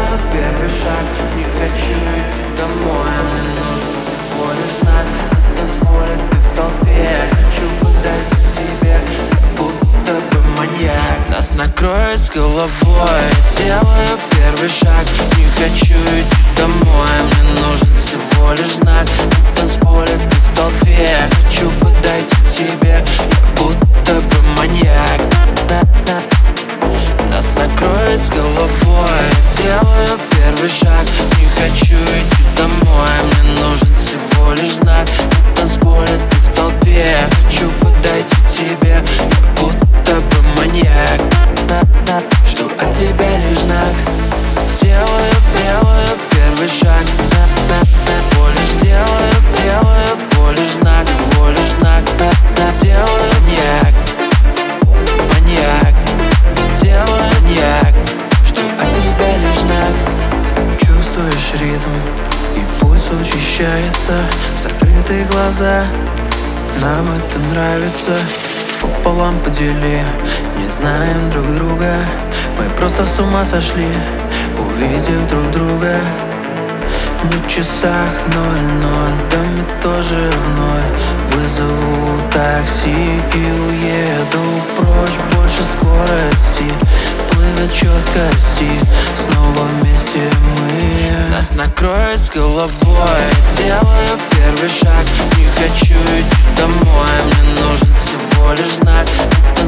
Делаю первый шаг, не хочу идти домой. Мне нужен всего лишь знак. На танцполе ты в толпе, хочу подойти к тебе, как будто бы маньяк. Нас накроет с головой. Делаю первый шаг, не хочу идти домой. Мне нужен всего лишь знак. На танцполе ты в толпе, хочу подойти к тебе, как будто бы маньяк. Нас накроет с головой. Делаю первый шаг, не хочу идти домой. Мне нужен всего лишь знак. На танцполе ты в толпе, хочу подойти к тебе, как будто бы маньяк. Жду от тебя лишь знак. Делаю первый шаг. Всего лишь знак, всего лишь знак. Делаю маньяк, маньяк. Делаю маньяк. Жду от тебя лишь знак. Чувствуешь ритм, и пульс учащается. Закрытые глаза, нам это нравится. Пополам подели, не знаем друг друга. Мы просто с ума сошли, увидев друг друга. На часах 00, да мы тоже в ноль. Вызову такси и уеду прочь. Больше скорости, плывет четкости. Снова вместе мы. Нас накроет с головой. Делаю первый шаг, не хочу идти домой. Мне нужен всего лишь знак.